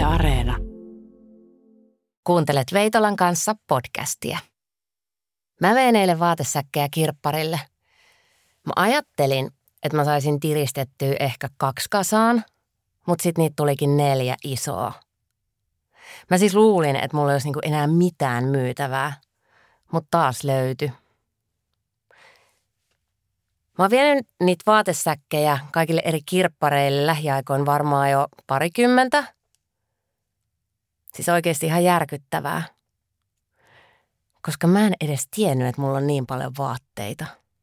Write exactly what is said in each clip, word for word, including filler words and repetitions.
Areena. Kuuntelet Veitolan kanssa podcastia. Mä vein eilen vaatesäkkejä kirpparille. Mä ajattelin, että mä saisin tiristettyä ehkä kaksi kasaan, mutta sit niitä tulikin neljä isoa. Mä siis luulin, että mulla ei olisi niinku enää mitään myytävää, mutta taas löytyi. Mä oon vienyt niitä vaatesäkkejä kaikille eri kirppareille lähiaikoin varmaan jo parikymmentä. Siis oikeasti ihan järkyttävää. Koska mä en edes tiennyt, että mulla on niin paljon vaatteita.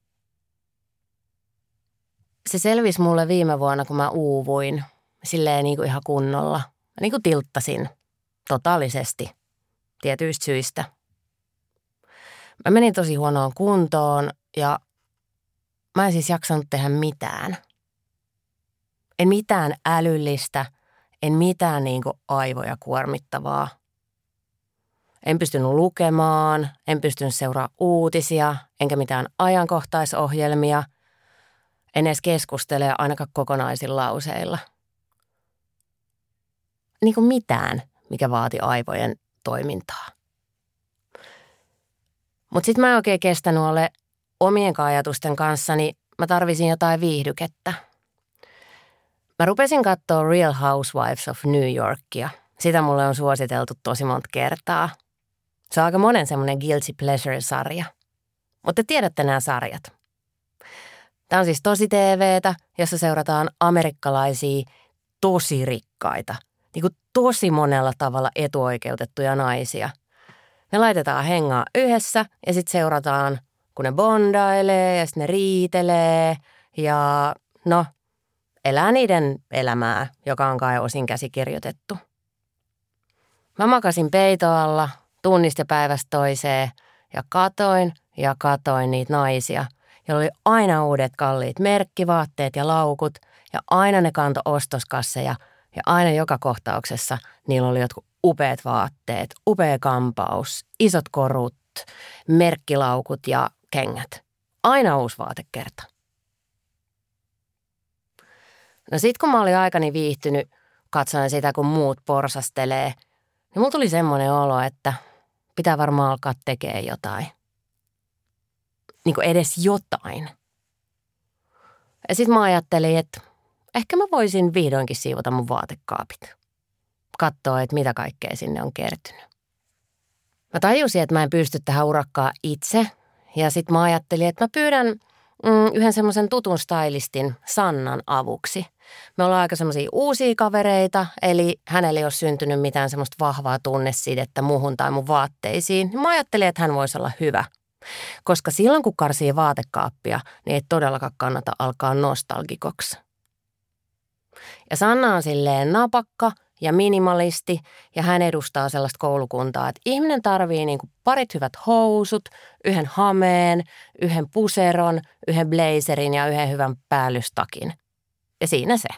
Se selvisi mulle viime vuonna, kun mä uuvuin. Silleen niin kuin ihan kunnolla. Mä niin kuin tilttasin. Totaalisesti. Tietyistä syistä. Mä menin tosi huonoon kuntoon ja mä en siis jaksanut tehdä mitään. En mitään älyllistä, en mitään niin kuin aivoja kuormittavaa. En pystynyt lukemaan, en pystynyt seuraamaan uutisia, enkä mitään ajankohtaisohjelmia. En edes keskustele ainakaan kokonaisilla lauseilla. Niin kuin mitään, mikä vaati aivojen toimintaa. Mutta sitten mä en oikein kestänyt ole omien ajatusten kanssa, niin mä tarvisin jotain viihdykettä. Mä rupesin katsoa Real Housewives of New Yorkia. Sitä mulle on suositeltu tosi monta kertaa. Se on aika monen semmoinen guilty pleasure-sarja. Mutta te tiedätte nämä sarjat. Tämä on siis tosi T V:tä, jossa seurataan amerikkalaisia tosi rikkaita, niin kuin tosi monella tavalla etuoikeutettuja naisia. Ne laitetaan hengaa yhdessä ja sitten seurataan, kun ne bondailee ja sitten ne riitelee ja no, elää niiden elämää, joka on kai osin käsikirjoitettu. Mä makasin peitoalla tunnista päivästä toiseen ja katoin ja katoin niitä naisia, joilla oli aina uudet kalliit merkkivaatteet ja laukut ja aina ne kanto ostoskasseja ja aina joka kohtauksessa niillä oli jotkut upeat vaatteet, upea kampaus, isot korut, merkkilaukut ja kengät. Aina uusi vaatekerta. No sit kun mä olin aikani viihtynyt katsoen sitä, kun muut porsastelee, niin mulla tuli semmoinen olo, että pitää varmaan alkaa tekemään jotain. Niin kuin edes jotain. Ja sit mä ajattelin, että ehkä mä voisin vihdoinkin siivota mun vaatekaapit. Katsoa, että mitä kaikkea sinne on kertynyt. Mä tajusin, että mä en pysty tähän urakkaan itse. Ja sit mä ajattelin, että mä pyydän mm, yhden semmoisen tutun stylistin Sannan avuksi. Me ollaan aika semmoisia uusia kavereita, eli hänellä ei ole syntynyt mitään semmoista vahvaa tunnesidettä muuhun tai mun vaatteisiin. Mä ajattelin, että hän voisi olla hyvä. Koska silloin, kun karsii vaatekaappia, niin ei todellakaan kannata alkaa nostalgikoksi. Ja Sanna on silleen napakka ja minimalisti, ja hän edustaa sellaista koulukuntaa, että ihminen tarvii niinku parit hyvät housut, yhden hameen, yhden puseron, yhden blazerin ja yhden hyvän päällystakin. Ja siinä se.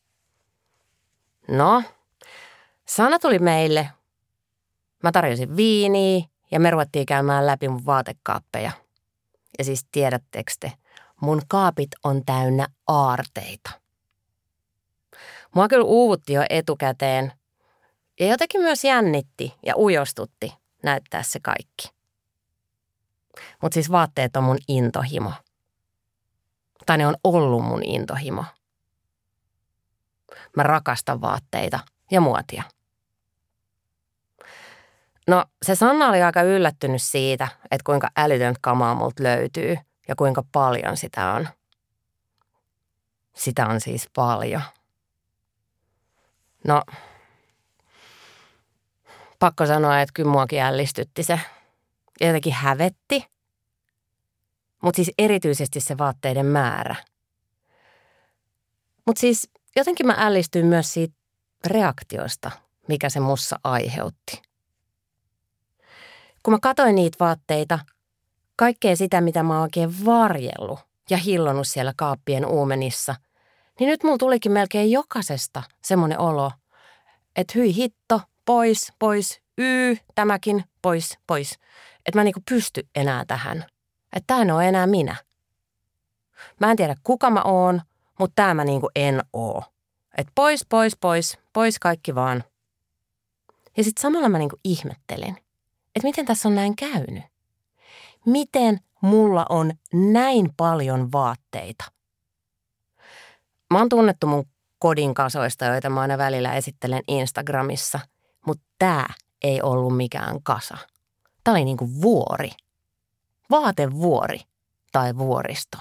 No, Sanna tuli meille. Mä tarjosin viiniä ja me ruvettiin käymään läpi mun vaatekaappeja. Ja siis tiedättekö te, mun kaapit on täynnä aarteita. Mua kyllä uuvutti jo etukäteen ja jotenkin myös jännitti ja ujostutti näyttää se kaikki. Mutta siis vaatteet on mun intohimo. Tai ne on ollut mun intohimo. Mä rakastan vaatteita ja muotia. No se Sanna oli aika yllättynyt siitä, että kuinka älytöntä kamaa multa löytyy ja kuinka paljon sitä on. Sitä on siis paljon. No, pakko sanoa, että kyllä muakin ällistytti se. Ja jotenkin hävetti. Mutta siis erityisesti se vaatteiden määrä. Mutta siis jotenkin mä ällistyin myös siitä reaktiosta, mikä se mussa aiheutti. Kun mä katsoin niitä vaatteita, kaikkea sitä, mitä mä oon oikein varjellut ja hillonnut siellä kaappien uumenissa, niin nyt mulla tulikin melkein jokaisesta semmoinen olo, että hyi hitto, pois, pois, yy, tämäkin, pois, pois. Että mä en niinku pysty enää tähän. Että tää en ole enää minä. Mä en tiedä kuka mä oon, mutta tää mä niinku en oo. Että pois, pois, pois, pois kaikki vaan. Ja sitten samalla mä niinku ihmettelin, että miten tässä on näin käynyt. Miten mulla on näin paljon vaatteita? Mä oon tunnettu mun kodin kasoista, joita mä aina välillä esittelen Instagramissa, mutta tää ei ollut mikään kasa. Tää oli niinku vuori. Vaatevuori tai vuoristo.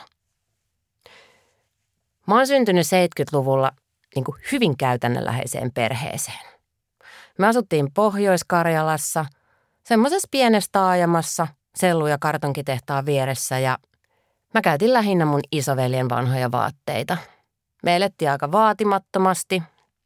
Mä oon syntynyt seitsemänkymmentäluvulla niinku hyvin käytännönläheiseen perheeseen. Me asuttiin Pohjois-Karjalassa, semmoisessa pienessä taajamassa, sellu- ja kartonkitehtaan vieressä ja mä käytin lähinnä mun isoveljen vanhoja vaatteita. Me elettiin aika vaatimattomasti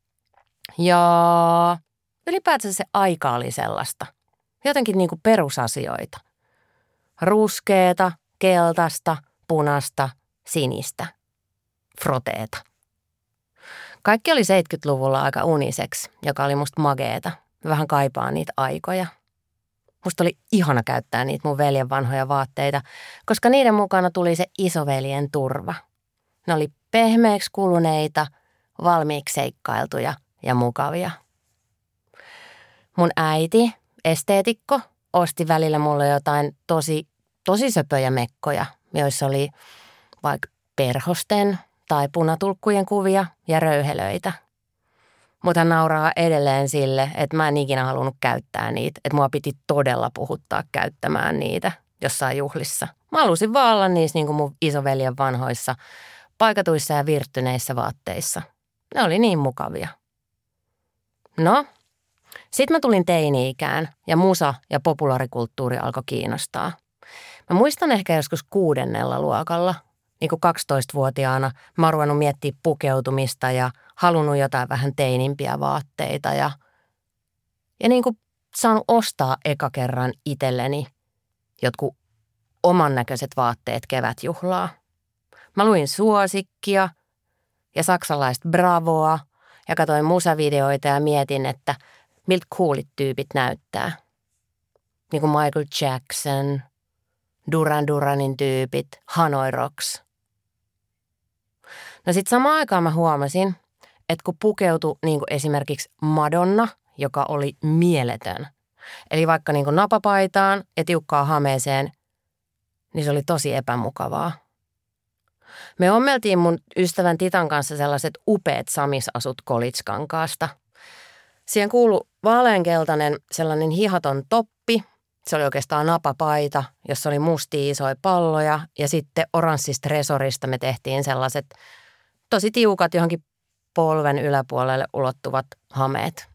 ja ylipäätään se aika oli sellaista. Jotenkin niinku perusasioita. Ruskeeta, keltaista, punasta, sinistä, froteeta. Kaikki oli seitsemänkymmentäluvulla aika uniseksi, joka oli musta mageeta. Vähän kaipaan niitä aikoja. Musta oli ihana käyttää niitä mun veljen vanhoja vaatteita, koska niiden mukana tuli se isoveljen turva. Ne oli pehmeäksi kuluneita, valmiiksi seikkailtuja ja mukavia. Mun äiti, esteetikko, osti välillä mulle jotain tosi, tosi söpöjä mekkoja, joissa oli vaikka perhosten tai punatulkkujen kuvia ja röyhelöitä. Mutta hän nauraa edelleen sille, että mä en ikinä halunnut käyttää niitä, että mua piti todella puhuttaa käyttämään niitä jossain juhlissa. Mä halusin vaan olla niissä niin kuin mun isoveljen vanhoissa, paikatuissa ja virttyneissä vaatteissa. Ne oli niin mukavia. No, sit mä tulin teini-ikään ja musa ja populaarikulttuuri alkoi kiinnostaa. Mä muistan ehkä joskus kuudennella luokalla, niin kuin kaksitoistavuotiaana, mä oon ruvennut miettimään pukeutumista ja halunnut jotain vähän teinimpiä vaatteita ja, ja niin kuin saanut ostaa eka kerran itselleni jotkut oman näköiset vaatteet kevätjuhlaa. Mä luin Suosikkia ja saksalaista Bravoa ja katsoin musavideoita ja mietin, että miltä coolit tyypit näyttää. Niin kuin Michael Jackson, Duran Duranin tyypit, Hanoi Rocks. No sit samaan aikaan mä huomasin, että kun pukeutui niin kuin esimerkiksi Madonna, joka oli mieletön, eli vaikka niin kuin napapaitaan ja tiukkaan hameeseen, niin se oli tosi epämukavaa. Me ommeltiin mun ystävän Titan kanssa sellaiset upeat samisasut Kolitskankaasta. Siihen kuului vaaleankeltainen sellainen hihaton toppi. Se oli oikeastaan napapaita, jossa oli mustia isoja palloja ja sitten oranssista resorista me tehtiin sellaiset tosi tiukat johonkin polven yläpuolelle ulottuvat hameet.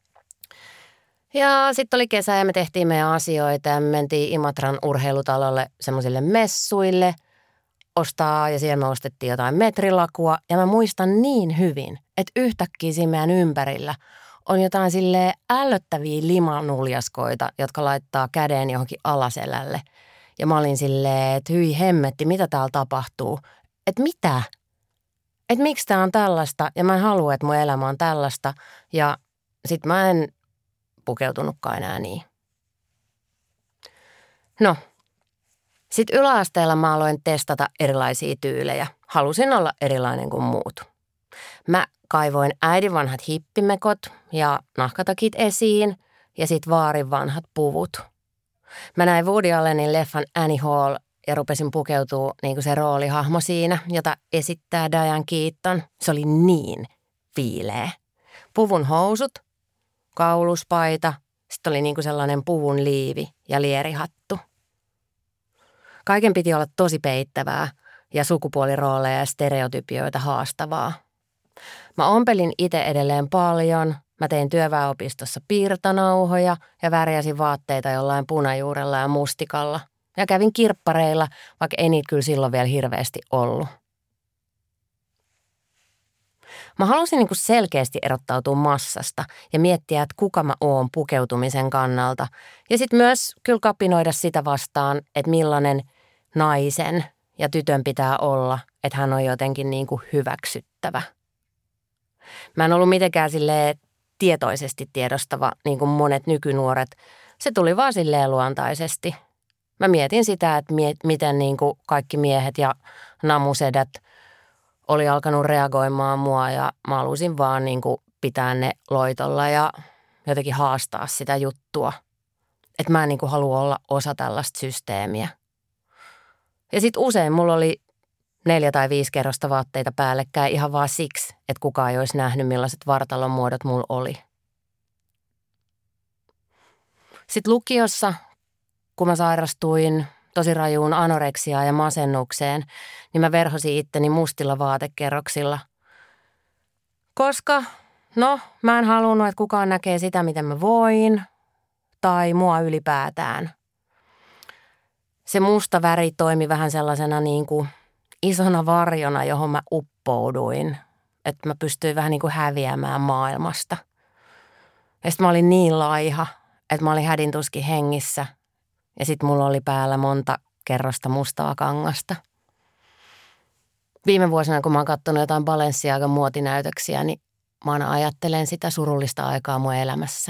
Ja sitten oli kesä ja me tehtiin meidän asioita ja me mentiin Imatran urheilutalolle semmoisille messuille ostaa ja siellä me ostettiin jotain metrilakua ja mä muistan niin hyvin, että yhtäkkiä siinä meidän ympärillä on jotain silleen ällöttäviä limanuljaskoita, jotka laittaa käden johonkin alaselälle. Ja mä olin silleen, että hyi hemmetti, mitä täällä tapahtuu? Että mitä? Että miksi tää on tällaista ja mä en halua, että mun elämä on tällaista. Ja sit mä en pukeutunutkaan enää niin. No, sit yläasteella mä aloin testata erilaisia tyylejä. Halusin olla erilainen kuin muut. Mä kaivoin äidin vanhat hippimekot ja nahkatakit esiin ja sit vaarin vanhat puvut. Mä näin Woody Allenin leffan Annie Hall ja rupesin pukeutua niin kuin se roolihahmo siinä, jota esittää Diane Keaton. Se oli niin viileä. Puvun housut, kauluspaita, sitten oli niin kuin sellainen puvun liivi ja lierihattu. Kaiken piti olla tosi peittävää ja sukupuolirooleja ja stereotypioita haastavaa. Mä ompelin itse edelleen paljon. Mä tein työväenopistossa piirtonauhoja ja värjäsin vaatteita jollain punajuurella ja mustikalla. Ja kävin kirppareilla, vaikka ei niitä kyllä silloin vielä hirveästi ollut. Mä halusin niin kuin selkeästi erottautua massasta ja miettiä, että kuka mä oon pukeutumisen kannalta. Ja sitten myös kyllä kapinoida sitä vastaan, että millainen naisen ja tytön pitää olla, että hän on jotenkin niin kuin hyväksyttävä. Mä en ollut mitenkään silleen tietoisesti tiedostava, niin kuin monet nykynuoret. Se tuli vaan silleen luontaisesti. Mä mietin sitä, että mie- miten niin kuin kaikki miehet ja namusedät oli alkanut reagoimaan mua ja mä halusin vaan niin kuin pitää ne loitolla ja jotenkin haastaa sitä juttua. Että mä en niin kuin halua olla osa tällaista systeemiä. Ja sitten usein mulla oli neljä tai viisi kerrosta vaatteita päällekkäin ihan vaan siksi, että kukaan ei olisi nähnyt, millaiset vartalon muodot mulla oli. Sitten lukiossa, kun mä sairastuin tosi rajuun anoreksiaan ja masennukseen, niin mä verhosin itteni mustilla vaatekerroksilla. Koska, no, mä en halunnut, että kukaan näkee sitä, miten mä voin, tai mua ylipäätään. Se musta väri toimi vähän sellaisena niin kuin isona varjona, johon mä uppouduin. Että mä pystyin vähän niin kuin häviämään maailmasta. Ja sitten mä olin niin laiha, että mä olin hädintuskin hengissä. Ja sitten mulla oli päällä monta kerrosta mustaa kangasta. Viime vuosina, kun mä oon katsonut jotain Balenciagan muotinäytöksiä, niin mä aina ajattelen sitä surullista aikaa mun elämässä.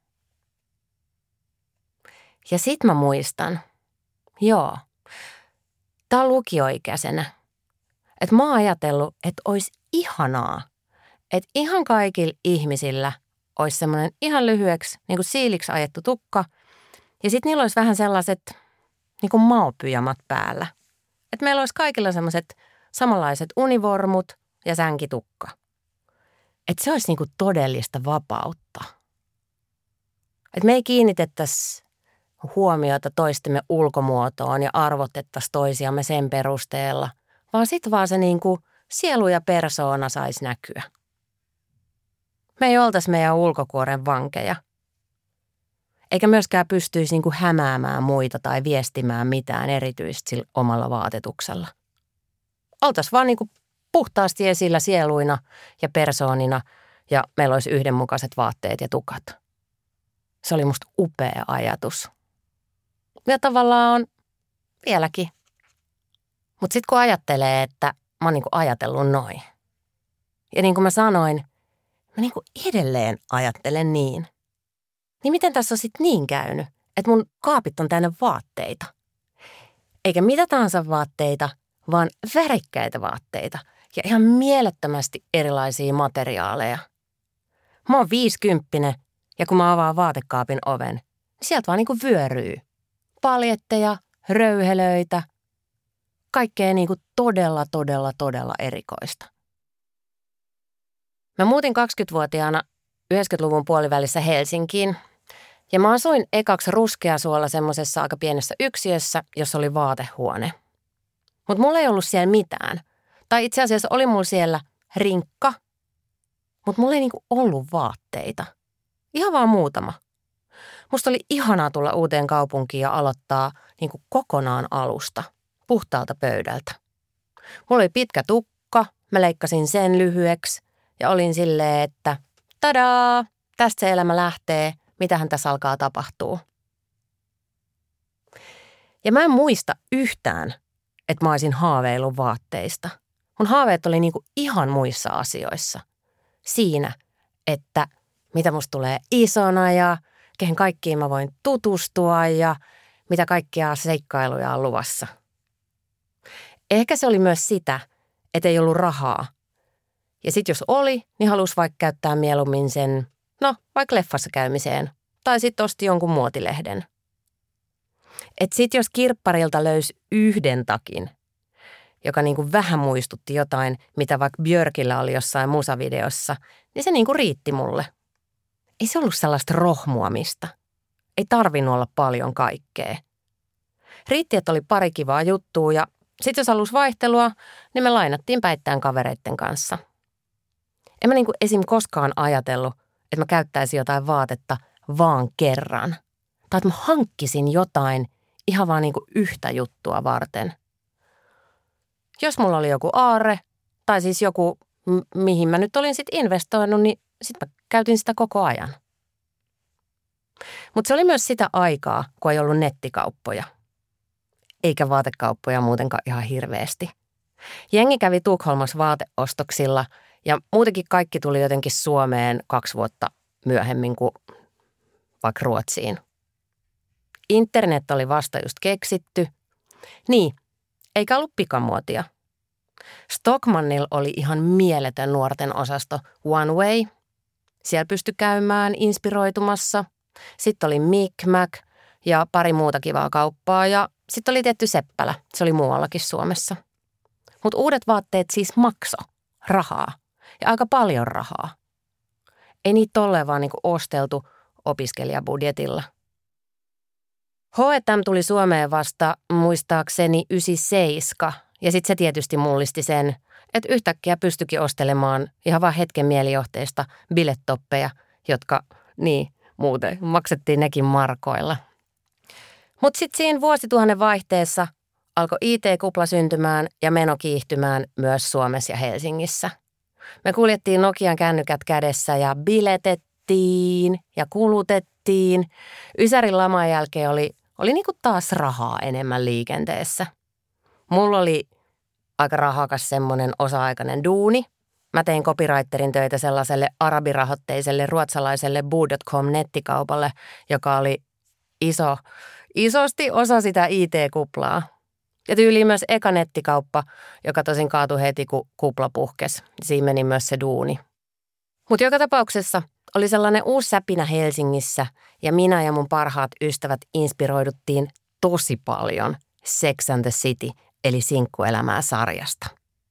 Ja sit mä muistan, joo, tää on lukioikäisenä, että mä oon ajatellut, että olisi ihanaa, että ihan kaikilla ihmisillä olisi semmoinen ihan lyhyeksi, niin kuin siiliksi ajettu tukka, ja sitten niillä olisi vähän sellaiset niin kuin maopyjamat päällä. Että meillä olisi kaikilla semmoiset samanlaiset univormut ja sänkitukka. Että se olisi niin kuin todellista vapautta. Että me ei kiinnitettäisi huomiota toistemme ulkomuotoon ja arvotettaisiin toisiamme sen perusteella, vaan sitten vaan se niin kuin sielu ja persoona saisi näkyä. Me ei oltaisi meidän ulkokuoren vankeja. Eikä myöskään pystyisi niin kuin hämäämään muita tai viestimään mitään erityisesti sillä omalla vaatetuksella. Oltaisiin vaan niin kuin puhtaasti esillä sieluina ja persoonina ja meillä olisi yhdenmukaiset vaatteet ja tukat. Se oli musta upea ajatus. Ja tavallaan on vieläkin. Mutta sitten kun ajattelee, että mä oon niin kuin ajatellut noin. Ja niin kuin mä sanoin, mä niin kuin edelleen ajattelen niin. Niin miten tässä on sitten niin käynyt, että mun kaapit on täynnä vaatteita? Eikä mitä tahansa vaatteita, vaan värikkäitä vaatteita ja ihan mielettömästi erilaisia materiaaleja. Mä oon viisikymppinen ja kun mä avaan vaatekaapin oven, niin sieltä vaan niinku vyöryy. Paljetteja, röyhelöitä, kaikkea niinku todella, todella, todella erikoista. Mä muutin kaksikymmentävuotiaana yhdeksänkymmentäluvun puolivälissä Helsinkiin ja mä asuin ekaksi Ruskeasuolla semmoisessa aika pienessä yksiössä, jossa oli vaatehuone. Mutta mulla ei ollut siellä mitään. Tai itse asiassa oli mulla siellä rinkka, mutta mulla ei niinku ollut vaatteita. Ihan vaan muutama. Musta oli ihanaa tulla uuteen kaupunkiin ja aloittaa niinku kokonaan alusta, puhtaalta pöydältä. Mulla oli pitkä tukka, mä leikkasin sen lyhyeksi ja olin silleen, että tadaa, tästä se elämä lähtee, mitähän tässä alkaa tapahtua. Ja mä en muista yhtään, että mä olisin haaveillut vaatteista. Mun haaveet oli niinku ihan muissa asioissa. Siinä, että mitä musta tulee isona ja kehen kaikkiin mä voin tutustua ja mitä kaikkia seikkailuja on luvassa. Ehkä se oli myös sitä, että ei ollut rahaa. Ja sit jos oli, niin halusi vaikka käyttää mieluummin sen, no vaikka leffassa käymiseen. Tai sit osti jonkun muotilehden. Et sit jos kirpparilta löysi yhden takin, joka niinku vähän muistutti jotain, mitä vaikka Björkillä oli jossain musavideossa, niin se niinku riitti mulle. Ei se ollut sellaista rohmuamista. Ei tarvinnut olla paljon kaikkea. Riitti, että oli pari kivaa juttua ja sit jos halusi vaihtelua, niin me lainattiin päittäin kavereitten kanssa. En mä niinku esim. Koskaan ajatellut, että mä käyttäisin jotain vaatetta vaan kerran. Tai että mä hankkisin jotain ihan vaan niinku yhtä juttua varten. Jos mulla oli joku aarre, tai siis joku, m- mihin mä nyt olin sitten investoinut, niin sit mä käytin sitä koko ajan. Mutta se oli myös sitä aikaa, kun ei ollut nettikauppoja. Eikä vaatekauppoja muutenkaan ihan hirveästi. Jengi kävi Tukholmassa vaateostoksilla ja muutenkin kaikki tuli jotenkin Suomeen kaksi vuotta myöhemmin kuin vaikka Ruotsiin. Internet oli vasta just keksitty. Niin, eikä ollut pikamuotia. Stockmannilla oli ihan mieletön nuorten osasto One Way. Siellä pystyi käymään inspiroitumassa. Sitten oli Micmac ja pari muuta kivaa kauppaa ja sitten oli tietty Seppälä. Se oli muuallakin Suomessa. Mutta uudet vaatteet siis makso rahaa ja aika paljon rahaa. Ei niitä tolleen vaan niinku osteltu opiskelijabudjetilla. H and M tuli Suomeen vasta muistaakseni yhdeksänkymmentäseitsemän ja sitten se tietysti mullisti sen, että yhtäkkiä pystyikin ostelemaan ihan vaan hetken mielijohteista bilettoppeja, jotka niin muuten maksettiin nekin markoilla. Mutta sitten siinä vuosituhannen vaihteessa alkoi I T-kupla syntymään ja meno kiihtymään myös Suomessa ja Helsingissä. Me kuljettiin Nokian kännykät kädessä ja biletettiin ja kulutettiin. Ysärin laman jälkeen oli, oli niinku taas rahaa enemmän liikenteessä. Mulla oli aika rahakas semmoinen osa-aikainen duuni. Mä tein copywriterin töitä sellaiselle arabirahoitteiselle ruotsalaiselle boo piste com-nettikaupalle, joka oli iso, isosti osa sitä I T-kuplaa. Ja tyyliin myös eka nettikauppa, joka tosin kaatui heti, kun kupla puhkesi. Siinä meni myös se duuni. Mutta joka tapauksessa oli sellainen uusi säpinä Helsingissä ja minä ja mun parhaat ystävät inspiroiduttiin tosi paljon Sex and the City eli sinkkuelämää sarjasta.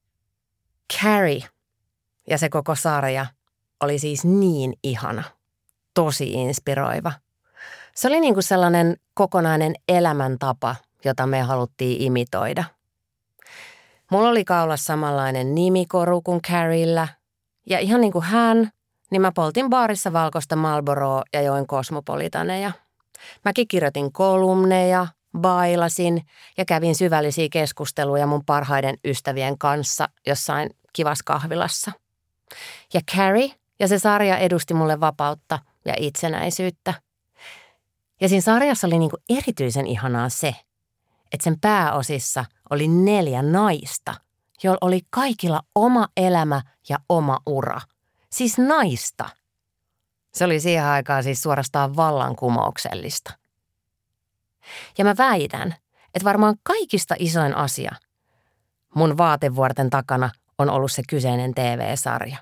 Carrie ja se koko sarja oli siis niin ihana, tosi inspiroiva. Se oli niin kuin sellainen kokonainen elämäntapa, jota me haluttiin imitoida. Mulla oli kaulassa samanlainen nimikoru kuin Carriella ja ihan niin kuin hän, niin mä poltin baarissa valkoista Marlboroa ja join kosmopolitaneja. Mäkin kirjoitin kolumneja, bailasin ja kävin syvällisiä keskusteluja mun parhaiden ystävien kanssa jossain kivassa kahvilassa. Ja Carrie ja se sarja edusti mulle vapautta ja itsenäisyyttä. Ja siinä sarjassa oli niinku erityisen ihanaa se, että sen pääosissa oli neljä naista, joilla oli kaikilla oma elämä ja oma ura. Siis naista. Se oli siihen aikaan siis suorastaan vallankumouksellista. Ja mä väitän, että varmaan kaikista isoin asia mun vaatevuorten takana on ollut se kyseinen T V-sarja.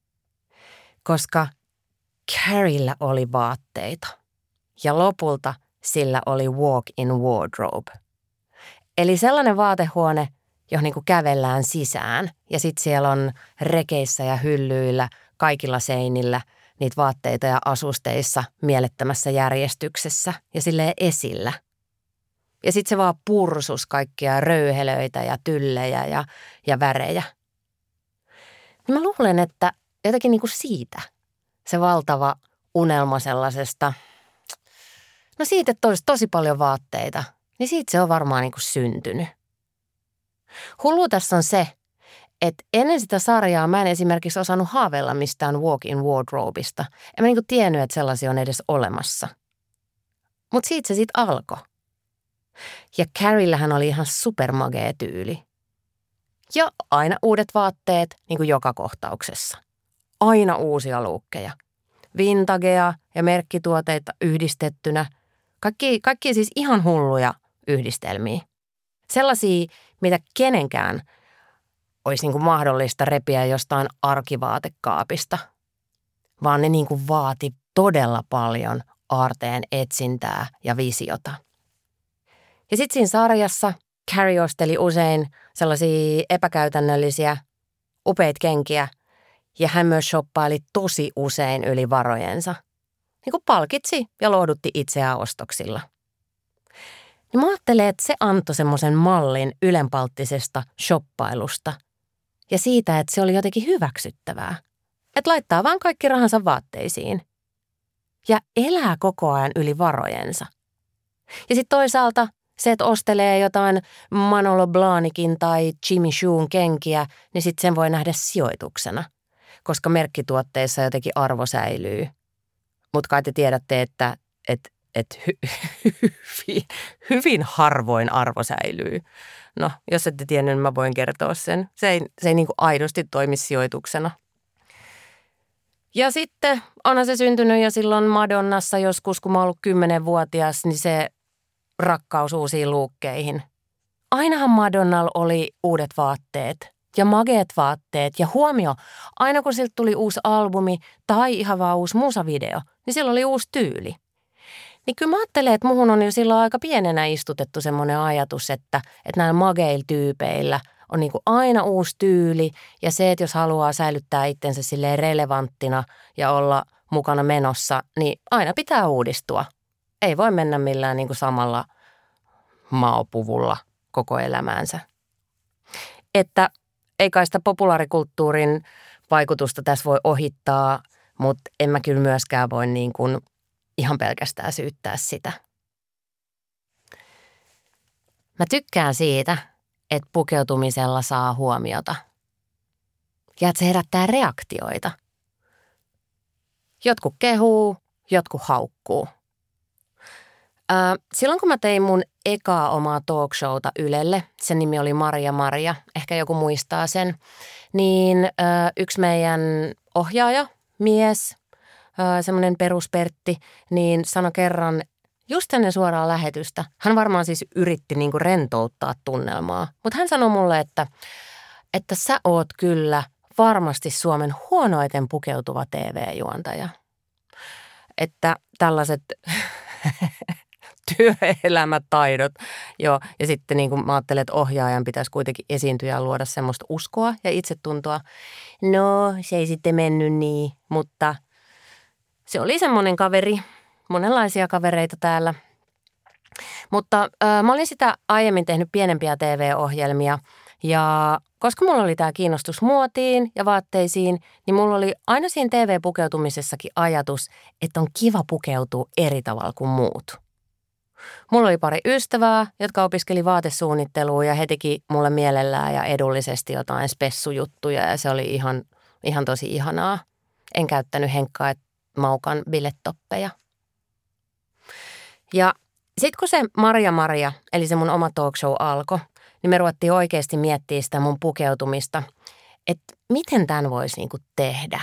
Koska Carriella oli vaatteita ja lopulta sillä oli walk-in wardrobe. Eli sellainen vaatehuone, johon niinku kävellään sisään ja sitten siellä on rekeissä ja hyllyillä kaikilla seinillä niitä vaatteita ja asusteissa mielettömässä järjestyksessä ja silleen esillä. Ja sitten se vaan pursus kaikkia röyhelöitä ja tyllejä ja, ja värejä. Niin mä luulen, että jotenkin niinku siitä se valtava unelma sellaisesta, no siitä, että olisi tosi paljon vaatteita, niin siitä se on varmaan niinku syntynyt. Hullu tässä on se, että ennen sitä sarjaa mä en esimerkiksi osannut haaveilla mistään walk-in wardrobeista. En mä niinku tiennyt, että sellaisia on edes olemassa. Mutta siitä se sitten alkoi. Ja Carriellähän oli ihan supermagee tyyli. Ja aina uudet vaatteet, niin kuin joka kohtauksessa. Aina uusia luukkeja. Vintagea ja merkkituoteita yhdistettynä. Kaikki, kaikki siis ihan hulluja yhdistelmiä. Sellaisia, mitä kenenkään olisi niin kuin mahdollista repiä jostain arkivaatekaapista. Vaan ne niin kuin vaati todella paljon aarteen etsintää ja visiota. Ja sitten siinä sarjassa Carrie osteli usein sellaisia epäkäytännöllisiä, upeita kenkiä ja hän myös shoppaili tosi usein yli varojensa. Niin kuin palkitsi ja lohdutti itseään ostoksilla. Niin mä ajattelen, että se antoi semmoisen mallin ylenpalttisesta shoppailusta ja siitä, että se oli jotenkin hyväksyttävää. Että laittaa vaan kaikki rahansa vaatteisiin ja elää koko ajan yli varojensa. Ja sitten toisaalta se, että ostelee jotain Manolo Blahnikin tai Jimmy Choon kenkiä, niin sitten sen voi nähdä sijoituksena, koska merkkituotteissa jotenkin arvo säilyy. Mutta kai te tiedätte, että et, et hy, hyvin, hyvin harvoin arvo säilyy. No, jos ette tiennyt, niin mä voin kertoa sen. Se ei, se ei niin kuin aidosti toimi sijoituksena. Ja sitten onhan se syntynyt jo silloin Madonnassa joskus, kun mä oon ollut kymmenvuotias, niin se rakkaus uusiin luukkeihin. Ainahan Madonnalla oli uudet vaatteet ja mageet vaatteet ja huomio, aina kun siltä tuli uusi albumi tai ihan vaan uusi musavideo, niin sillä oli uusi tyyli. Niin kyllä mä ajattelen, että muhun on jo silloin aika pienenä istutettu semmoinen ajatus, että, että näillä mageilla tyypeillä on niin kuin aina uusi tyyli ja se, että jos haluaa säilyttää itsensä silleen relevanttina ja olla mukana menossa, niin aina pitää uudistua. Ei voi mennä millään niin kuin samalla maopuvulla koko elämäänsä. Että ei kai sitä populaarikulttuurin vaikutusta tässä voi ohittaa, mutta en mä kyllä myöskään voi niin kuin ihan pelkästään syyttää sitä. Mä tykkään siitä, että pukeutumisella saa huomiota ja että se herättää reaktioita. Jotkut kehuu, jotkut haukkuu. Ää, silloin kun mä tein mun ekaa omaa talkshowta Ylelle, sen nimi oli Maria Maria, ehkä joku muistaa sen, niin ää, yksi meidän ohjaaja, mies, ää, semmoinen peruspertti, niin sanoi kerran just ennen suoraa lähetystä, hän varmaan siis yritti niinku rentouttaa tunnelmaa, mutta hän sanoi mulle, että, että sä oot kyllä varmasti Suomen huonoiten pukeutuva T V-juontaja. Että tällaiset työelämätaidot. Joo, ja sitten niin kuin mä ajattelen, että ohjaajan pitäisi kuitenkin esiintyä ja luoda semmoista uskoa ja itsetuntoa. No, se ei sitten mennyt niin, mutta se oli semmoinen kaveri, monenlaisia kavereita täällä. Mutta äh, mä olin sitä aiemmin tehnyt pienempiä T V-ohjelmia ja koska mulla oli tämä kiinnostus muotiin ja vaatteisiin, niin mulla oli aina siinä T V-pukeutumisessakin ajatus, että on kiva pukeutua eri tavalla kuin muut. Mulla oli pari ystävää, jotka opiskeli vaatesuunnittelua ja he teki mulle mielellään ja edullisesti jotain spessujuttuja ja se oli ihan, ihan tosi ihanaa. En käyttänyt Henkkaa Maukan bilettoppeja. Ja sitten kun se Maria Maria, eli se mun oma talkshow alkoi, niin me ruvettiin oikeasti miettimään sitä mun pukeutumista, että miten tämän voisi niinku tehdä.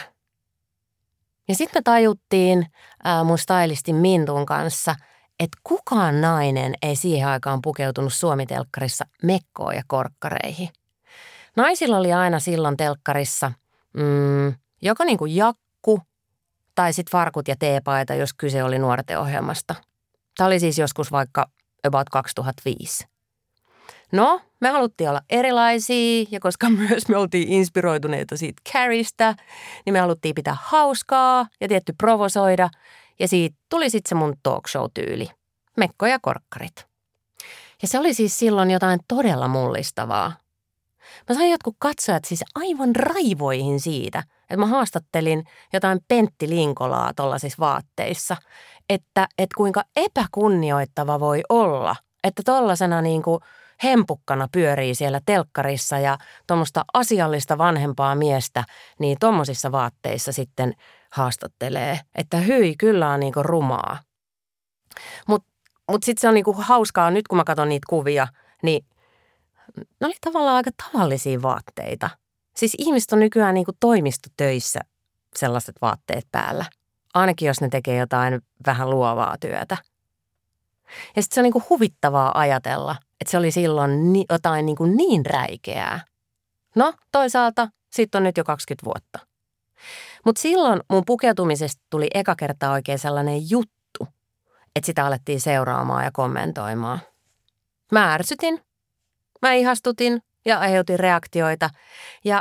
Ja sitten me tajuttiin ää, mun stylistin Mintun kanssa, että kukaan nainen ei siihen aikaan pukeutunut Suomi-telkkarissa mekkoon ja korkkareihin. Naisilla oli aina silloin telkkarissa mm, joko niinku jakku tai sitten farkut ja teepaita, jos kyse oli nuorten ohjelmasta. Tämä oli siis joskus vaikka about kaksituhattaviisi. No, me haluttiin olla erilaisia ja koska myös me oltiin inspiroituneita siitä Carriestä, niin me haluttiin pitää hauskaa ja tietty provosoida. Ja siitä tuli sitten se mun talk show-tyyli, mekko ja korkkarit. Ja se oli siis silloin jotain todella mullistavaa. Mä sain jotkut katsojat siis aivan raivoihin siitä, että mä haastattelin jotain Pentti Linkolaa tuollaisissa vaatteissa, että, että kuinka epäkunnioittava voi olla, että tollasena niinku hempukkana pyörii siellä telkkarissa ja tuommoista asiallista vanhempaa miestä, niin tuommoisissa vaatteissa sitten haastattelee, että hyi, kyllä on niinku rumaa. Mutta mut sitten se on niinku hauskaa, nyt kun mä katson niitä kuvia, niin ne oli tavallaan aika tavallisia vaatteita. Siis ihmiset on nykyään niinku toimistotöissä sellaiset vaatteet päällä, ainakin jos ne tekee jotain vähän luovaa työtä. Ja sitten se on niinku huvittavaa ajatella, että se oli silloin ni- jotain niinku niin räikeää. No, toisaalta siitä on nyt jo kaksikymmentä vuotta. Mutta silloin mun pukeutumisesta tuli eka kertaa oikein sellainen juttu, että sitä alettiin seuraamaan ja kommentoimaan. Mä ärsytin, mä ihastutin ja aiheutin reaktioita ja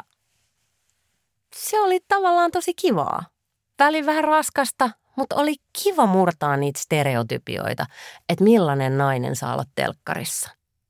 se oli tavallaan tosi kivaa. Välillä vähän raskasta, mutta oli kiva murtaa niitä stereotypioita, että millainen nainen saa olla telkkarissa.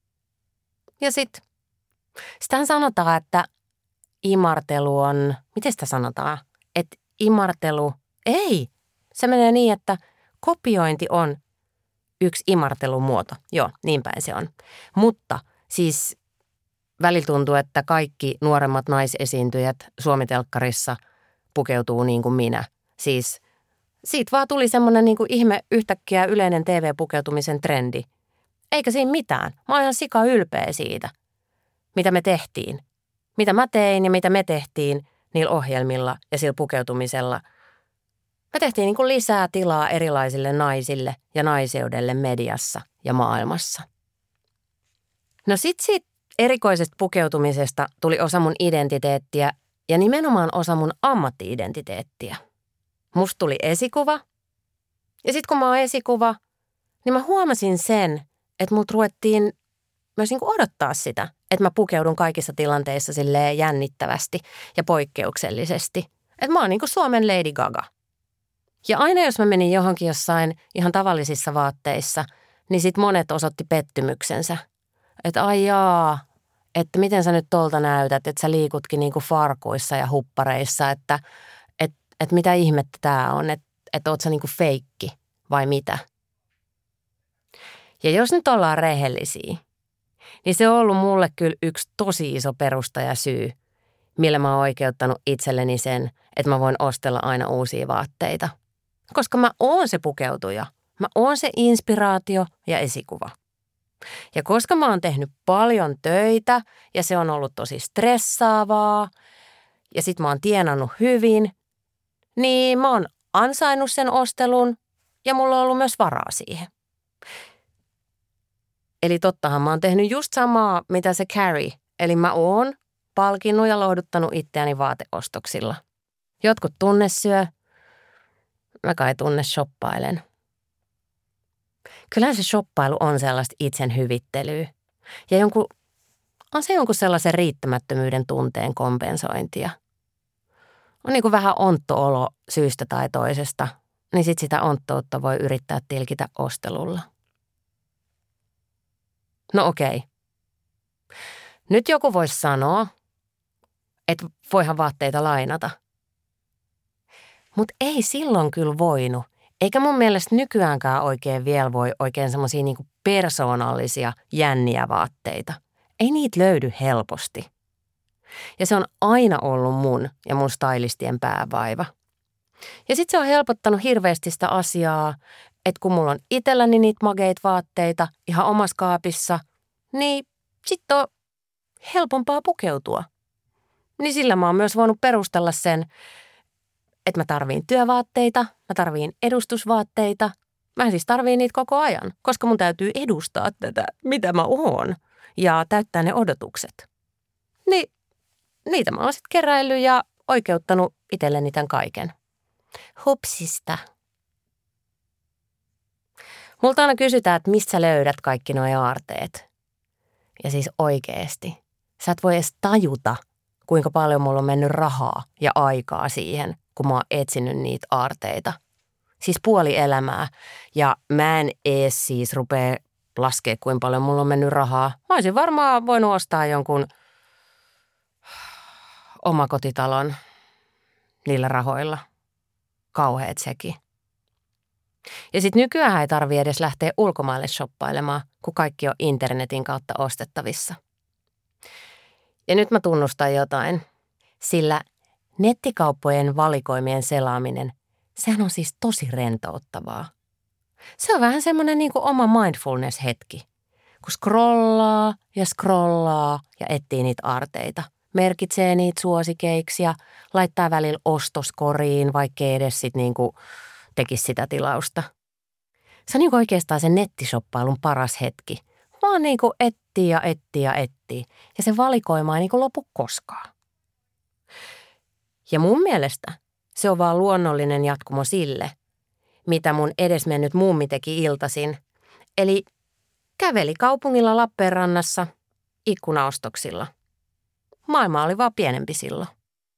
Ja sitten, sitähän sanotaan, että imartelu on, miten sitä sanotaan? Että imartelu, ei, se menee niin, että kopiointi on yksi imartelumuoto. Joo, niin päin se on. Mutta siis välillä tuntuu, että kaikki nuoremmat naisesiintyjät Suomi-telkkarissa pukeutuu niin kuin minä. Siis siitä vaan tuli semmoinen niin kuin ihme yhtäkkiä yleinen T V-pukeutumisen trendi. Eikä siinä mitään. Mä oon ihan sika ylpeä siitä, mitä me tehtiin. Mitä mä tein ja mitä me tehtiin niillä ohjelmilla ja sillä pukeutumisella. Me tehtiin niin kuin lisää tilaa erilaisille naisille ja naiseudelle mediassa ja maailmassa. No sit siitä erikoisesta pukeutumisesta tuli osa mun identiteettiä ja nimenomaan osa mun ammatti-identiteettiä. Musta tuli esikuva ja sitten kun mä oon esikuva, niin mä huomasin sen, että mut ruvettiin myös niin kuin odottaa sitä, että mä pukeudun kaikissa tilanteissa silleen jännittävästi ja poikkeuksellisesti. Että mä oon niin kuin Suomen Lady Gaga. Ja aina jos mä menin johonkin jossain ihan tavallisissa vaatteissa, niin sit monet osoitti pettymyksensä. Että ai jaa, että miten sä nyt tolta näytät, että sä liikutkin niin kuin farkuissa ja huppareissa, että et, et mitä ihmettä tää on, että et oot sä niin kuin feikki vai mitä. Ja jos nyt ollaan rehellisiä, niin se on ollut mulle kyllä yksi tosi iso perustajasyy, millä mä oon oikeuttanut itselleni sen, että mä voin ostella aina uusia vaatteita. Koska mä oon se pukeutuja, mä oon se inspiraatio ja esikuva. Ja koska mä oon tehnyt paljon töitä ja se on ollut tosi stressaavaa ja sit mä oon tienannut hyvin, niin mä oon ansainnut sen ostelun ja mulla on ollut myös varaa siihen. Eli tottahan mä oon tehnyt just samaa, mitä se Carrie. Eli mä oon palkinnut ja lohduttanut itseäni vaateostoksilla. Jotkut tunnesyö, mä kai tunne shoppailen. Kyllähän se shoppailu on sellaista itsen hyvittelyä. Ja jonkun, on se jonkun sellaisen riittämättömyyden tunteen kompensointia. On niin kuin vähän ontto olo syystä tai toisesta, niin sit sitä onttoutta voi yrittää tilkitä ostelulla. No okei. Nyt joku voisi sanoa, että voihan vaatteita lainata. Mutta ei silloin kyllä voinut. Eikä mun mielestä nykyäänkään oikein vielä voi oikein semmoisia niinku persoonallisia jänniä vaatteita. Ei niitä löydy helposti. Ja se on aina ollut mun ja mun stylistien päävaiva. Ja sit se on helpottanut hirveästi sitä asiaa, että kun mulla on itselläni niitä mageita vaatteita ihan omassa kaapissa, niin sit on helpompaa pukeutua. Niin sillä mä oon myös voinut perustella sen, että mä tarviin työvaatteita, mä tarviin edustusvaatteita. Mä siis tarviin niitä koko ajan, koska mun täytyy edustaa tätä, mitä mä oon, ja täyttää ne odotukset. Niin niitä mä oon sit keräillyt ja oikeuttanut itselleni tämän kaiken. Hupsista. Multa aina kysytään, että mistä sä löydät kaikki nuo aarteet. Ja siis oikeesti. Sä et voi edes tajuta, kuinka paljon mulla on mennyt rahaa ja aikaa siihen, kun mä oon etsinyt niitä aarteita. Siis puoli elämää. Ja mä en ees siis rupea laskea, kuinka paljon mulla on mennyt rahaa. Mä olisin varmaan voinut ostaa jonkun omakotitalon niillä rahoilla. Kauheet sekin. Ja sit nykyään ei tarvii edes lähteä ulkomaille shoppailemaan, kun kaikki on internetin kautta ostettavissa. Ja nyt mä tunnustan jotain, sillä nettikauppojen valikoimien selaaminen, sehän on siis tosi rentouttavaa. Se on vähän semmoinen niin kuin oma mindfulness-hetki, kun scrollaa ja scrollaa ja etsii niitä aarteita. Merkitsee niitä suosikeiksi ja laittaa välillä ostoskoriin, vaikkei edes sit niin kuin tekisi sitä tilausta. Se on niin kuin oikeastaan se nettishoppailun paras hetki. Vaan niin kuin etsii ja etsii ja etsii. Ja se valikoima ei niin kuin lopu koskaan. Ja mun mielestä se on vaan luonnollinen jatkumo sille, mitä mun edesmennyt mummi teki iltaisin. Eli käveli kaupungilla Lappeenrannassa ikkunaostoksilla. Maailma oli vaan pienempi silloin.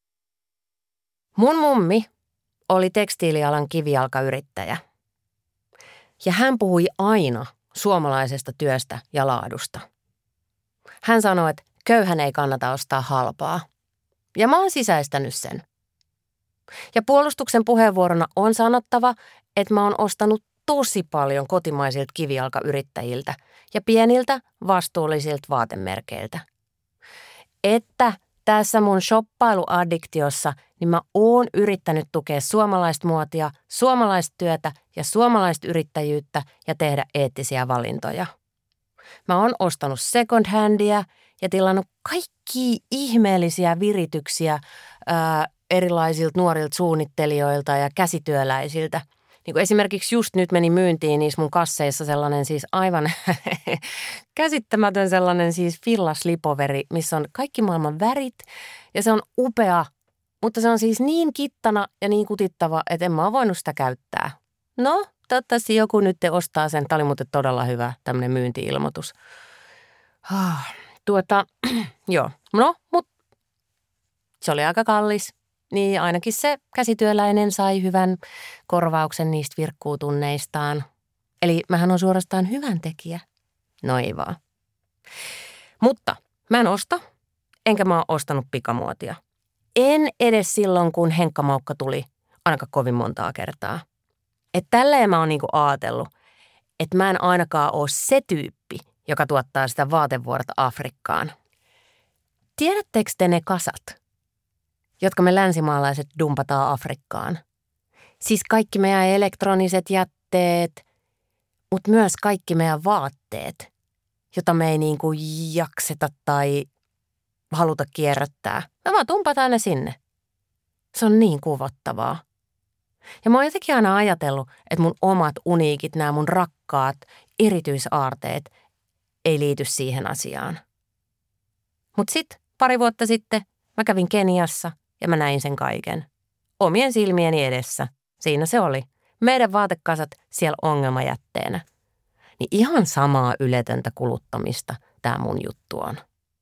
Mun mummi oli tekstiilialan kivijalkayrittäjä. Ja hän puhui aina suomalaisesta työstä ja laadusta. Hän sanoi, että köyhän ei kannata ostaa halpaa. Ja mä oon sisäistänyt sen. Ja puolustuksen puheenvuorona on sanottava, että mä oon ostanut tosi paljon kotimaisilta kivijalkayrittäjiltä ja pieniltä vastuullisilta vaatemerkeiltä. Että tässä mun shoppailuaddiktiossa, niin mä oon yrittänyt tukea suomalaista muotia, suomalaista työtä ja suomalaista yrittäjyyttä ja tehdä eettisiä valintoja. Mä oon ostanut second handia ja tilannut kaikkia ihmeellisiä virityksiä ää, erilaisilta nuorilta suunnittelijoilta ja käsityöläisiltä. Niin kuin esimerkiksi just nyt meni myyntiin niissä mun kasseissa sellainen siis aivan käsittämätön sellainen siis fillaslipoveri, missä on kaikki maailman värit ja se on upea, mutta se on siis niin kittana ja niin kutittava, että en mä ole voinut sitä käyttää. No, toivottavasti joku nyt te ostaa sen. Tämä oli muuten todella hyvä tämmöinen myynti-ilmoitus. Ah, tuota, joo, no, mutta se oli aika kallis. Niin ainakin se käsityöläinen sai hyvän korvauksen niistä virkkuutunneistaan. Eli mähän on suorastaan hyvän tekijä. No ei vaan. Mutta mä en osta, enkä mä oon ostanut pikamuotia. En edes silloin, kun Henkka Maukka tuli, ainakaan kovin montaa kertaa. Että tälleen mä oon niinku aatellut, että mä en ainakaan ole se tyyppi, joka tuottaa sitä vaatevuorta Afrikkaan. Tiedättekö te ne kasat, jotka me länsimaalaiset dumpataan Afrikkaan? Siis kaikki meidän elektroniset jätteet, mutta myös kaikki meidän vaatteet, jota me ei niinku jakseta tai haluta kierrättää. Me vaan dumpataan ne sinne. Se on niin kuvottavaa. Ja mä oon jotenkin aina ajatellut, että mun omat uniikit, nämä mun rakkaat erityisaarteet ei liity siihen asiaan. Mut sit pari vuotta sitten mä kävin Keniassa ja mä näin sen kaiken. Omien silmieni edessä. Siinä se oli. Meidän vaatekasat siellä ongelmajätteenä. Niin ihan samaa yletöntä kuluttamista tää mun juttu on.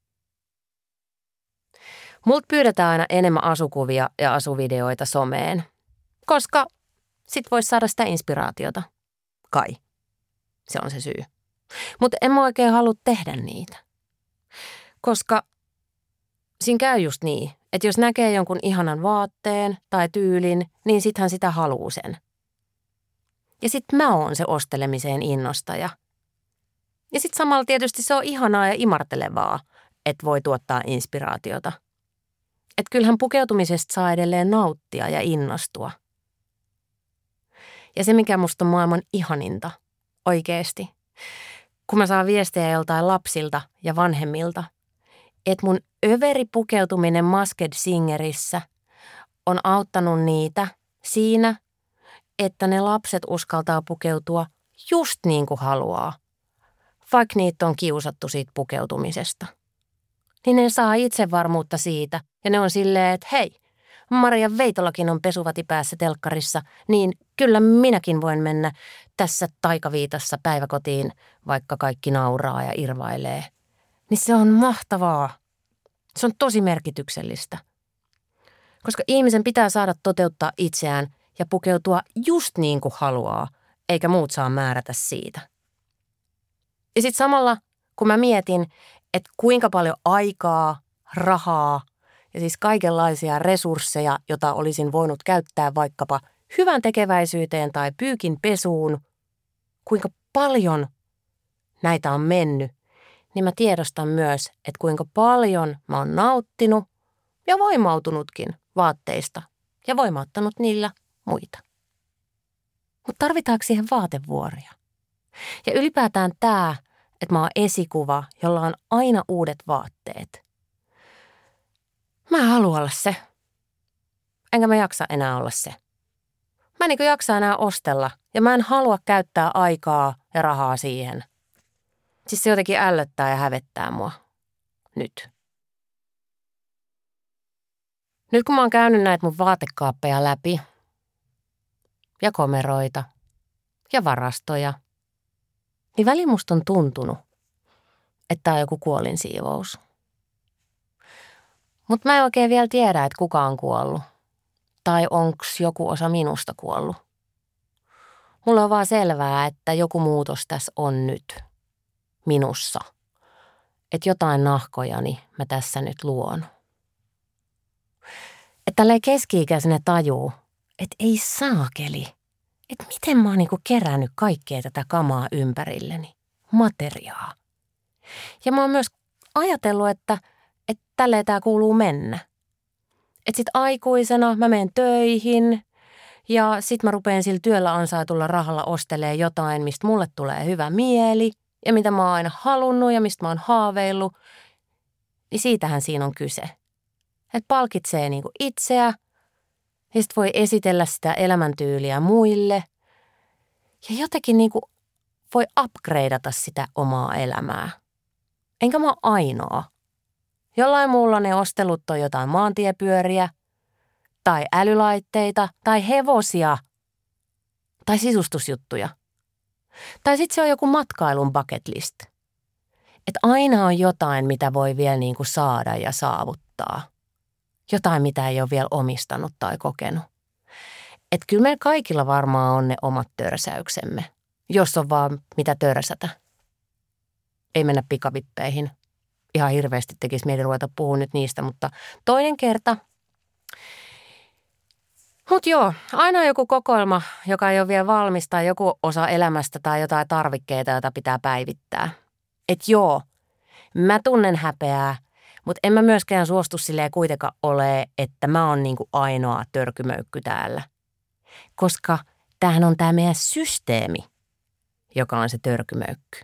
Multa pyydetään aina enemmän asukuvia ja asuvideoita someen, koska sit vois saada sitä inspiraatiota. Kai. Se on se syy. Mutta en mä oikein halua tehdä niitä. Koska siinä käy just niin, että jos näkee jonkun ihanan vaatteen tai tyylin, niin sittenhän sitä haluu sen. Ja sit mä oon se ostelemiseen innostaja. Ja sit samalla tietysti se on ihanaa ja imartelevaa, että voi tuottaa inspiraatiota. Että kyllähän pukeutumisesta saa edelleen nauttia ja innostua. Ja se, mikä musta on maailman ihaninta, oikeesti, kun mä saan viestejä joltain lapsilta ja vanhemmilta, että mun överi pukeutuminen Masked Singerissä on auttanut niitä siinä, että ne lapset uskaltaa pukeutua just niin kuin haluaa, vaikka niitä on kiusattu siitä pukeutumisesta. Niin ne saa itsevarmuutta siitä ja ne on silleen, että hei, Maria Veitolakin on pesuvati päässä telkkarissa, niin kyllä minäkin voin mennä tässä taikaviitassa päiväkotiin, vaikka kaikki nauraa ja irvailee. Niin se on mahtavaa. Se on tosi merkityksellistä. Koska ihmisen pitää saada toteuttaa itseään ja pukeutua just niin kuin haluaa, eikä muut saa määrätä siitä. Ja sitten samalla, kun mä mietin, että kuinka paljon aikaa, rahaa ja siis kaikenlaisia resursseja, jota olisin voinut käyttää vaikkapa hyvän tekeväisyyteen tai pyykin pesuun, kuinka paljon näitä on mennyt, niin mä tiedostan myös, että kuinka paljon mä oon nauttinut ja voimautunutkin vaatteista ja voimauttanut niillä muita. Mutta tarvitaanko siihen vaatevuoria? Ja ylipäätään tämä, että mä oon esikuva, jolla on aina uudet vaatteet. Mä en halua olla se. Enkä mä jaksa enää olla se. Mä en niin jaksa enää ostella ja mä en halua käyttää aikaa ja rahaa siihen. Siis se jotenkin ällöttää ja hävettää mua. Nyt. Nyt kun mä oon käynyt näitä mun vaatekaappeja läpi ja komeroita ja varastoja, niin väliin musta on tuntunut, että tää on joku kuolinsiivous. Mutta mä en oikein vielä tiedä, että kuka on kuollut. Tai onks joku osa minusta kuollut. Mulla on vaan selvää, että joku muutos tässä on nyt. Minussa. Että jotain nahkojani mä tässä nyt luon. Että tälleen keski-ikäisenä tajuu, että ei saakeli. Että miten mä oon niinku kerännyt kaikkea tätä kamaa ympärilleni. Materiaa. Ja mä oon myös ajatellut, että että tälleen tää kuuluu mennä. Että sit aikuisena mä menen töihin ja sit mä rupeen sillä työllä ansaitulla rahalla ostelee jotain, mistä mulle tulee hyvä mieli ja mitä mä oon aina halunnut ja mistä mä oon haaveillut. Niin siitähän siinä on kyse. Että palkitsee niinku itseä ja sit voi esitellä sitä elämäntyyliä muille Ja jotenkin niin kuin voi upgradeata sitä omaa elämää. Enkä mä ole ainoa. Jollain muulla ne ostelut on jotain maantiepyöriä, tai älylaitteita, tai hevosia, tai sisustusjuttuja. Tai sitten se on joku matkailun bucket list. Että aina on jotain, mitä voi vielä niin kuin saada ja saavuttaa. Jotain, mitä ei ole vielä omistanut tai kokenut. Että kyllä meillä kaikilla varmaan on ne omat törsäyksemme, jos on vaan mitä törsätä. Ei mennä pikavippeihin. Ihan hirveästi tekisi mieli ruveta puhua nyt niistä, mutta toinen kerta. Mutta joo, aina on joku kokoelma, joka ei ole vielä valmis tai joku osa elämästä tai jotain tarvikkeita, joita pitää päivittää. Et joo, mä tunnen häpeää, mutta en mä myöskään suostu silleen kuitenkaan ole, että mä oon niinku ainoa törkymöykky täällä. Koska tämähän on tää meidän systeemi, joka on se törkymöykky.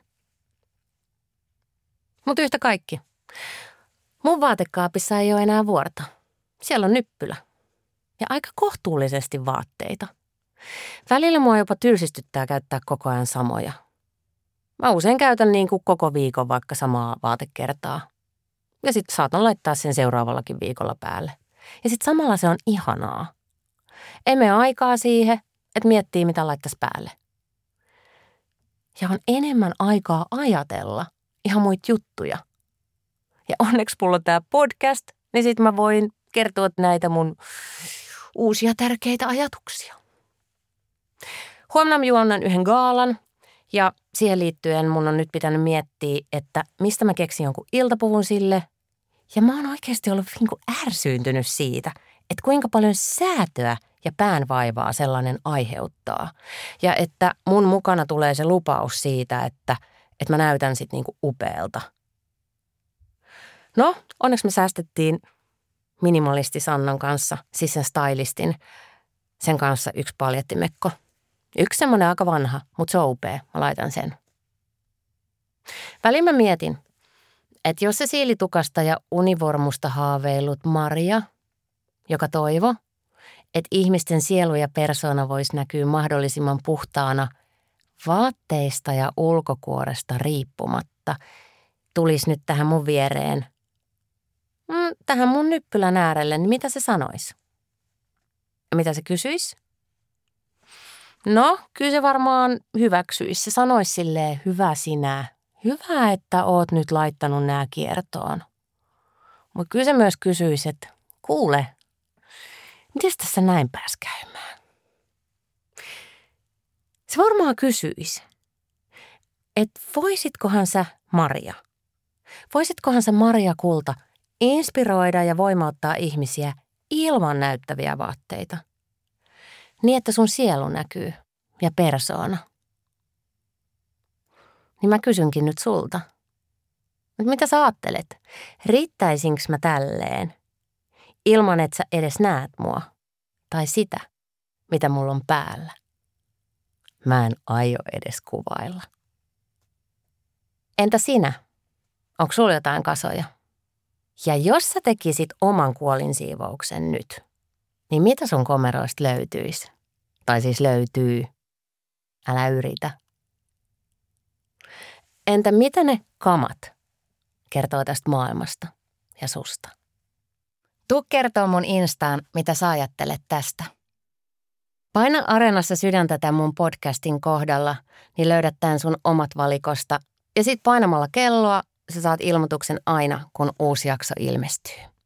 Mutta yhtä kaikki. Mun vaatekaapissa ei ole enää vuorta. Siellä on nyppylä. Ja aika kohtuullisesti vaatteita. Välillä mua jopa tylsistyttää käyttää koko ajan samoja. Mä usein käytän niin kuin koko viikon vaikka samaa vaatekertaa. Ja sit saatan laittaa sen seuraavallakin viikolla päälle. Ja sit samalla se on ihanaa. Ei mene aikaa siihen, että miettii mitä laittaisi päälle. Ja on enemmän aikaa ajatella ihan muita juttuja. Ja onneksi mulla on tää podcast, niin sit mä voin kertoa näitä mun uusia tärkeitä ajatuksia. Huomenna mä juonnan yhden gaalan ja siihen liittyen mun on nyt pitänyt miettiä, että mistä mä keksin jonkun iltapuvun sille. Ja mä oon oikeasti ollut niin kuin ärsyyntynyt siitä, että kuinka paljon säätöä ja päänvaivaa sellainen aiheuttaa. Ja että mun mukana tulee se lupaus siitä, että, että mä näytän sit niin kuin upealta. No, onneksi me säästettiin minimalisti Sannan kanssa, siis sen stylistin, sen kanssa yksi paljettimekko. Yksi semmoinen aika vanha, mutta se on upea. Mä laitan sen. Väliin mä mietin, että jos se siilitukasta ja univormusta haaveillut Maria, joka toivo, että ihmisten sielu ja persoona voisi näkyä mahdollisimman puhtaana vaatteista ja ulkokuoresta riippumatta, tulisi nyt tähän mun viereen, mm, tähän mun nyppylän äärelle, niin mitä se sanoisi? Ja mitä se kysyisi? No, kyllä se varmaan hyväksyisi. Se sanoisi silleen, hyvä sinä. Hyvä, että oot nyt laittanut nää kiertoon. Mutta kyllä se myös kysyisi, että kuule, miten tässä näin pääsi käymään? Se varmaan kysyisi, että voisitkohan sä, Maria, voisitkohan sä, Maria Kulta, inspiroida ja voimauttaa ihmisiä ilman näyttäviä vaatteita? Niin, että sun sielu näkyy ja persoona. Niin mä kysynkin nyt sulta. Mutta mitä sä ajattelet? Riittäisinkö mä tälleen? Ilman, että sä edes näet mua. Tai sitä, mitä mulla on päällä. Mä en aio edes kuvailla. Entä sinä? Onko sulla jotain kasoja? Ja jos sä tekisit oman kuolinsiivouksen nyt, niin mitä sun komeroista löytyisi? Tai siis löytyy. Älä yritä. Entä mitä ne kamat kertoo tästä maailmasta ja susta? Tuu kertoo mun Instaan, mitä sä ajattelet tästä. Paina Areenassa sydäntä tämän mun podcastin kohdalla, niin löydät tämän sun omat valikosta. Ja sit painamalla kelloa sä saat ilmoituksen aina, kun uusi jakso ilmestyy.